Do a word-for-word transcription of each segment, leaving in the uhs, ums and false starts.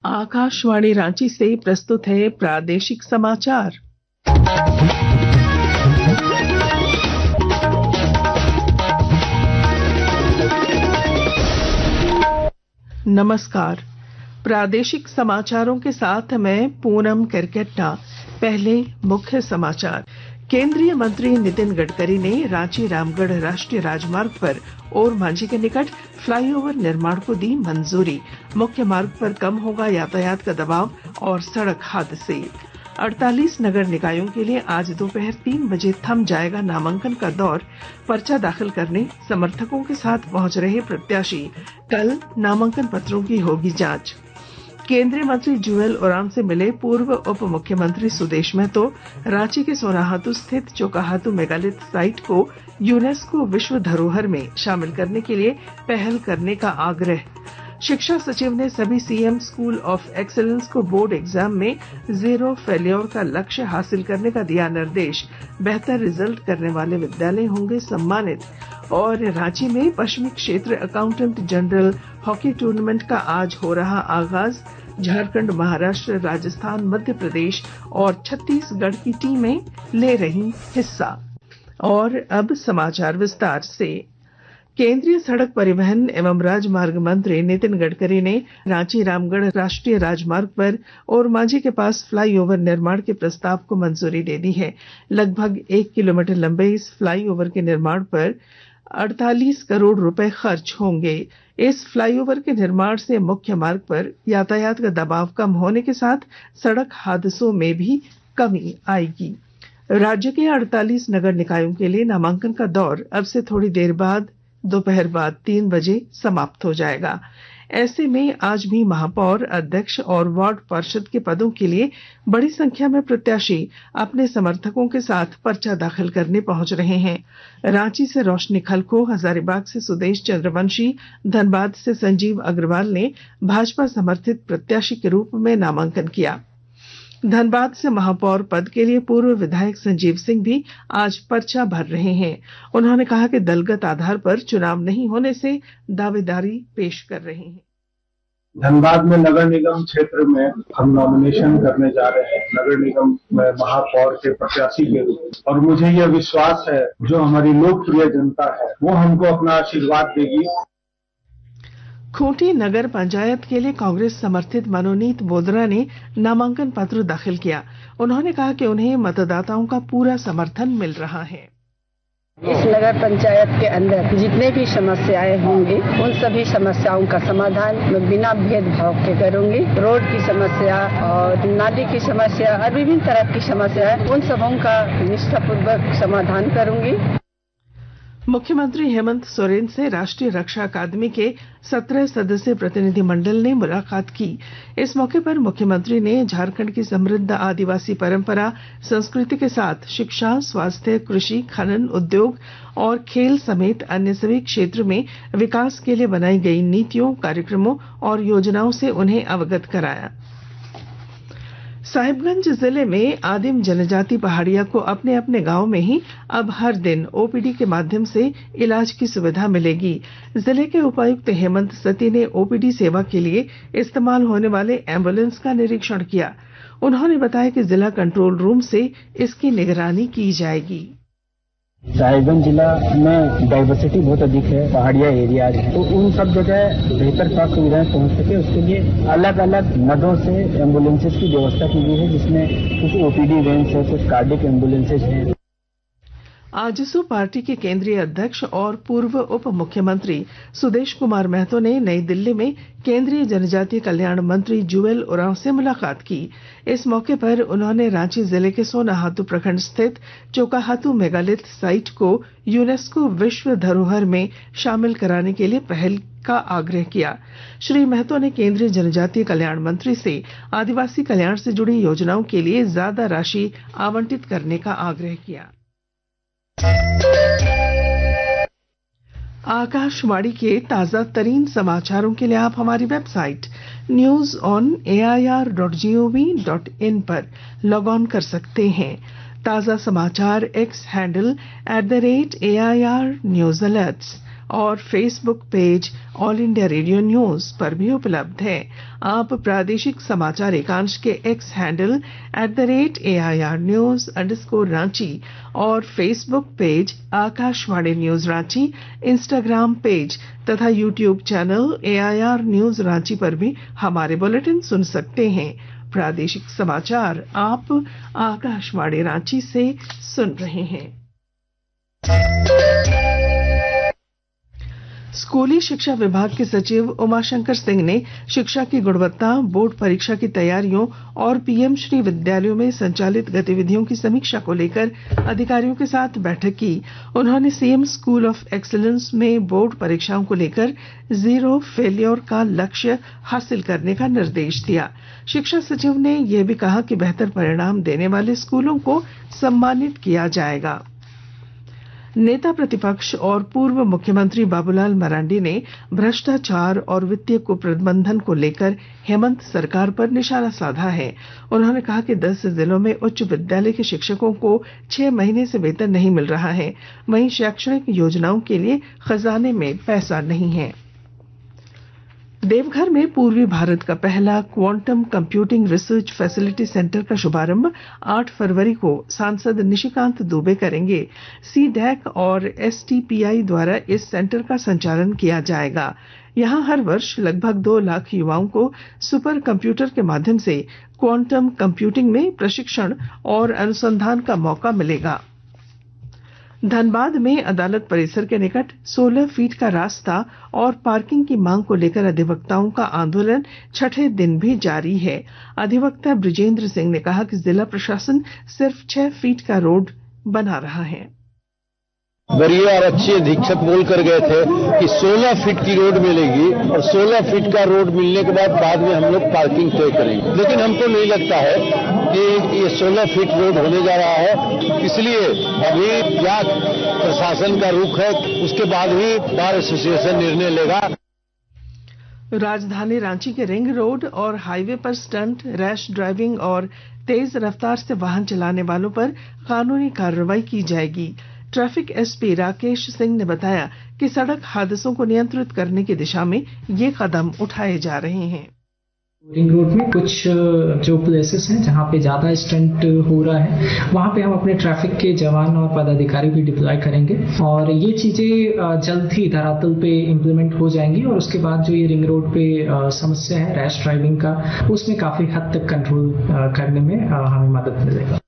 आकाशवाणी रांची से प्रस्तुत है प्रादेशिक समाचार। नमस्कार, प्रादेशिक समाचारों के साथ मैं पूनम करकेट्टा। पहले मुख्य समाचार। केंद्रीय मंत्री नितिन गडकरी ने रांची रामगढ़ राष्ट्रीय राजमार्ग पर ओरमांझी के निकट फ्लाईओवर निर्माण को दी मंजूरी। मुख्य मार्ग पर कम होगा यातायात का दबाव और सड़क हादसे। अड़तालीस नगर निकायों के लिए आज दोपहर तीन बजे थम जाएगा नामांकन का दौर। पर्चा दाखिल करने समर्थकों के साथ पहुंच रहे प्रत्याशी, कल नामांकन पत्रों की होगी जांच। केंद्रीय मंत्री जुएल ओराम से मिले पूर्व उप मुख्यमंत्री सुदेश महतो। रांची के सोनाहातू स्थित चोकाहातू मेगालिथ साइट को यूनेस्को विश्व धरोहर में शामिल करने के लिए पहल करने का आग्रह। शिक्षा सचिव ने सभी सीएम स्कूल ऑफ एक्सीलेंस को बोर्ड एग्जाम में जीरो फेल्योर का लक्ष्य हासिल करने का दिया निर्देश। बेहतर रिजल्ट करने वाले विद्यालय होंगे सम्मानित। और रांची में पश्चिमी क्षेत्र अकाउंटेंट जनरल हॉकी टूर्नामेंट का आज हो रहा आगाज। झारखंड, महाराष्ट्र, राजस्थान, मध्य प्रदेश और छत्तीसगढ़ की टीमें ले रही हिस्सा। और अब समाचार विस्तार से। केंद्रीय सड़क परिवहन एवं राजमार्ग मंत्री नितिन गडकरी ने रांची रामगढ़ राष्ट्रीय राजमार्ग पर ओरमांझी के पास फ्लाईओवर निर्माण के प्रस्ताव को मंजूरी दे दी है। लगभग एक किलोमीटर लंबे इस फ्लाईओवर के निर्माण पर अड़तालीस करोड़ रुपए खर्च होंगे। इस फ्लाईओवर के निर्माण से मुख्य मार्ग पर यातायात का दबाव कम होने के साथ सड़क हादसों में भी कमी आएगी। राज्य के अड़तालीस नगर निकायों के लिए नामांकन का दौर अब से थोड़ी देर बाद दोपहर बाद तीन बजे समाप्त हो जाएगा। ऐसे में आज भी महापौर, अध्यक्ष और वार्ड पार्षद के पदों के लिए बड़ी संख्या में प्रत्याशी अपने समर्थकों के साथ पर्चा दाखिल करने पहुंच रहे हैं। रांची से रोशनी खलखो, हजारीबाग से सुदेश चंद्रवंशी, धनबाद से संजीव अग्रवाल ने भाजपा समर्थित प्रत्याशी के रूप में नामांकन किया। धनबाद से महापौर पद के लिए पूर्व विधायक संजीव सिंह भी आज पर्चा भर रहे हैं। उन्होंने कहा कि दलगत आधार पर चुनाव नहीं होने से दावेदारी पेश कर रहे हैं। धनबाद में नगर निगम क्षेत्र में हम नॉमिनेशन करने जा रहे हैं, नगर निगम में महापौर के प्रत्याशी के रूप। और मुझे यह विश्वास है जो हमारी लोकप्रिय जनता है वो हमको अपना आशीर्वाद देगी। खूंटी नगर पंचायत के लिए कांग्रेस समर्थित मनोनीत बोदरा ने नामांकन पत्र दाखिल किया। उन्होंने कहा कि उन्हें मतदाताओं का पूरा समर्थन मिल रहा है। इस नगर पंचायत के अंदर जितने भी समस्याएं होंगी उन सभी समस्याओं का समाधान मैं बिना भेदभाव के करूंगी। रोड की समस्या और नाली की समस्या और विभिन्न तरह की समस्या है, उन सबों का निष्ठापूर्वक समाधान करूंगी। मुख्यमंत्री हेमंत सोरेन से राष्ट्रीय रक्षा अकादमी के सत्रह सदस्यीय प्रतिनिधिमंडल ने मुलाकात की। इस मौके पर मुख्यमंत्री ने झारखंड की समृद्ध आदिवासी परंपरा संस्कृति के साथ शिक्षा, स्वास्थ्य, कृषि, खनन, उद्योग और खेल समेत अन्य सभी क्षेत्र में विकास के लिए बनाई गई नीतियों, कार्यक्रमों और योजनाओं से उन्हें अवगत कराया। साहिबगंज जिले में आदिम जनजाति पहाड़िया को अपने अपने गांव में ही अब हर दिन ओपीडी के माध्यम से इलाज की सुविधा मिलेगी। जिले के उपायुक्त हेमंत सती ने ओपीडी सेवा के लिए इस्तेमाल होने वाले एम्बुलेंस का निरीक्षण किया। उन्होंने बताया कि जिला कंट्रोल रूम से इसकी निगरानी की जाएगी। साहिबगंज जिला में डाइवर्सिटी बहुत अधिक है, पहाड़िया एरिया है, तो उन सब जगह बेहतर स्वास्थ्य सुविधाएं पहुंच सके उसके लिए अलग अलग मदों से एम्बुलेंसेज की व्यवस्था की गई है, जिसमें कुछ ओपीडी वैन्स है, कुछ कार्डिक एम्बुलेंसेज हैं। आजसू पार्टी के केंद्रीय अध्यक्ष और पूर्व उप मुख्यमंत्री सुदेश कुमार महतो ने नई दिल्ली में केंद्रीय जनजातीय कल्याण मंत्री जुएल ओरांव से मुलाकात की। इस मौके पर उन्होंने रांची जिले के सोनाहातू प्रखंड स्थित चोकाहातू मेगालिथ साइट को यूनेस्को विश्व धरोहर में शामिल कराने के लिए पहल का आग्रह किया। श्री महतो ने केंद्रीय जनजातीय कल्याण मंत्री से आदिवासी कल्याण से जुड़ी योजनाओं के लिए ज्यादा राशि आवंटित करने का आग्रह किया। आकाशवाणी के ताजा तरीन समाचारों के लिए आप हमारी website news on A I R dot G O V dot in पर लॉग ऑन कर सकते हैं। ताजा समाचार X handle at the rate A I R news alerts और Facebook page All India Radio news पर भी उपलब्ध है। आप प्रादेशिक समाचार एकांश के X handle at the rate A I R news underscore Ranchi और Facebook page Akashvani news Ranchi, Instagram page तथा YouTube channel A I R news Ranchi पर भी हमारे बुलेटिन सुन सकते हैं। प्रादेशिक समाचार आप आकाशवाणी रांची से सुन रहे हैं। स्कूली शिक्षा विभाग के सचिव उमाशंकर सिंह ने शिक्षा की गुणवत्ता, बोर्ड परीक्षा की तैयारियों और पीएम श्री विद्यालयों में संचालित गतिविधियों की समीक्षा को लेकर अधिकारियों के साथ बैठक की। उन्होंने सीएम स्कूल ऑफ एक्सीलेंस में बोर्ड परीक्षाओं को लेकर जीरो फेलियर का लक्ष्य हासिल करने का निर्देश दिया। शिक्षा सचिव ने यह भी कहा कि बेहतर परिणाम देने वाले स्कूलों को सम्मानित किया जाएगा। नेता प्रतिपक्ष और पूर्व मुख्यमंत्री बाबूलाल मरांडी ने भ्रष्टाचार और वित्तीय कुप्रबंधन को लेकर हेमंत सरकार पर निशाना साधा है। उन्होंने कहा कि दस जिलों में उच्च विद्यालय के शिक्षकों को छह महीने से वेतन नहीं मिल रहा है, वहीं शैक्षणिक योजनाओं के लिए खजाने में पैसा नहीं है। देवघर में पूर्वी भारत का पहला quantum computing research facility centre का शुभारंभ आठ फरवरी को सांसद निशिकांत दुबे करेंगे। सी डैक और एस टी पी आई द्वारा इस सेंटर का संचालन किया जाएगा। यहां हर वर्ष लगभग दो लाख युवाओं को सुपर कंप्यूटर के माध्यम से क्वांटम कंप्यूटिंग में प्रशिक्षण और अनुसंधान का मौका मिलेगा। धनबाद में अदालत परिसर के निकट सोलह फीट का रास्ता और पार्किंग की मांग को लेकर अधिवक्ताओं का आंदोलन छठे दिन भी जारी है। अधिवक्ता ब्रिजेंद्र सिंह ने कहा कि जिला प्रशासन सिर्फ छह फीट का रोड बना रहा है। वरीय और अच्छे अधीक्षक बोल कर गए थे कि सोलह फीट की रोड मिलेगी और सोलह फीट का रोड मिलने के बाद बाद में हम लोग पार्किंग तय करेंगे, लेकिन हमको नहीं लगता है कि ये सोलह फीट रोड होने जा रहा है। इसलिए अभी क्या प्रशासन का रुख है, उसके बाद ही बार एसोसिएशन निर्णय लेगा। राजधानी रांची के रिंग रोड और हाईवे पर स्टंट, रैश ड्राइविंग और तेज रफ्तार से वाहन चलाने वालों पर कानूनी कार्रवाई की जाएगी। ट्रैफिक एसपी राकेश सिंह ने बताया कि सड़क हादसों को नियंत्रित करने की दिशा में ये कदम उठाए जा रहे हैं। रिंग रोड में कुछ जो प्लेसेस हैं जहां पे ज्यादा स्टंट हो रहा है, वहां पे हम अपने ट्रैफिक के जवान और पदाधिकारी भी डिप्लॉय करेंगे और ये चीजें जल्द ही धरातल पे इम्प्लीमेंट हो जाएंगी और उसके बाद जो ये रिंग रोड पे समस्या है रैश ड्राइविंग का, उसमें काफी हद तक कंट्रोल करने में हमें मदद मिलेगा।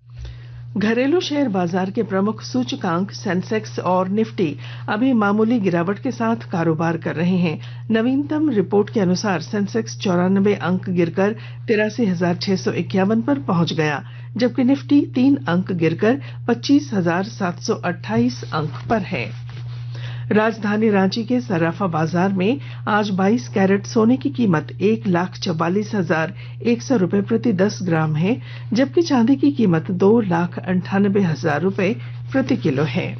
घरेलू शेयर बाजार के प्रमुख सूचकांक सेंसेक्स और निफ्टी अभी मामूली गिरावट के साथ कारोबार कर रहे हैं। नवीनतम रिपोर्ट के अनुसार सेंसेक्स चौरानबे अंक गिरकर तिरासी हजार छह सौ इक्यावन पर पहुंच गया, जबकि निफ्टी तीन अंक गिरकर पच्चीस हजार सात सौ अट्ठाईस अंक पर है। राजधानी रांची के सराफा बाजार में आज बाईस कैरेट सोने की कीमत एक लाख चौवालीस हजार एक सौ रूपये प्रति दस ग्राम है, जबकि चांदी की कीमत दो लाख अंठानबे हजार रूपये प्रति किलो है।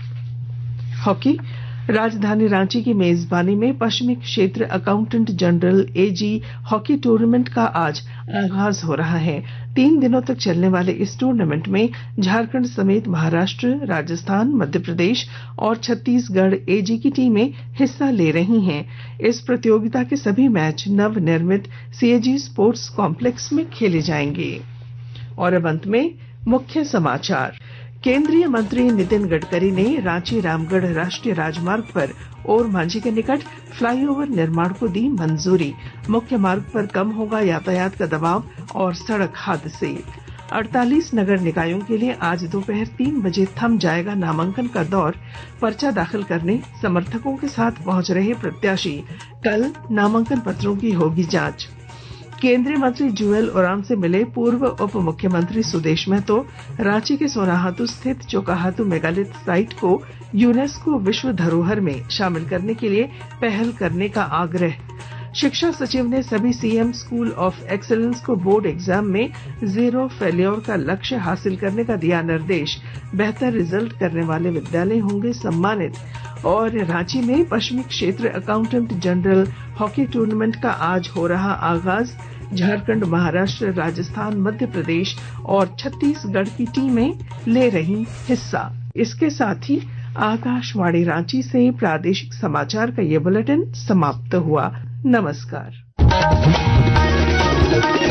हॉकी। राजधानी रांची की मेजबानी में पश्चिमी क्षेत्र accountant general AG hockey tournament का आज आगाज हो रहा है। तीन दिनों तक चलने वाले इस टूर्नामेंट में झारखंड समेत महाराष्ट्र, राजस्थान, मध्य प्रदेश और छत्तीसगढ़ एजी की टीमें हिस्सा ले रही हैं। इस प्रतियोगिता के सभी मैच नवनिर्मित सीएजी स्पोर्ट्स कॉम्प्लेक्स में खेले जाएंगे। और अब अंत में मुख्य समाचार। केंद्रीय मंत्री नितिन गडकरी ने रांची रामगढ़ राष्ट्रीय राजमार्ग पर ओरमांझी के निकट फ्लाईओवर निर्माण को दी मंजूरी। मुख्य मार्ग पर कम होगा यातायात का दबाव और सड़क हादसे। अड़तालीस नगर निकायों के लिए आज दोपहर तीन बजे थम जाएगा नामांकन का दौर। पर्चा दाखिल करने समर्थकों के साथ पहुंच रहे प्रत्याशी, कल नामांकन पत्रों की होगी जांच। केंद्रीय मंत्री जुएल ओराम से मिले पूर्व उप मुख्यमंत्री सुदेश महतो। रांची के सोनाहातू स्थित चोकाहातू मेगालिथ साइट को यूनेस्को विश्व धरोहर में शामिल करने के लिए पहल करने का आग्रह। शिक्षा सचिव ने सभी सीएम स्कूल ऑफ एक्सीलेंस को बोर्ड एग्जाम में जीरो फेलियर का लक्ष्य हासिल करने का दिया निर्देश। बेहतर रिजल्ट करने वाले विद्यालय होंगे सम्मानित। और रांची में पश्चिमी क्षेत्र अकाउंटेंट जनरल हॉकी टूर्नामेंट का आज हो रहा आगाज। झारखंड, महाराष्ट्र, राजस्थान, मध्य प्रदेश और छत्तीसगढ़ की टीमें ले रही हिस्सा। इसके साथ ही आकाशवाणी रांची से प्रादेशिक समाचार का ये बुलेटिन समाप्त हुआ। नमस्कार।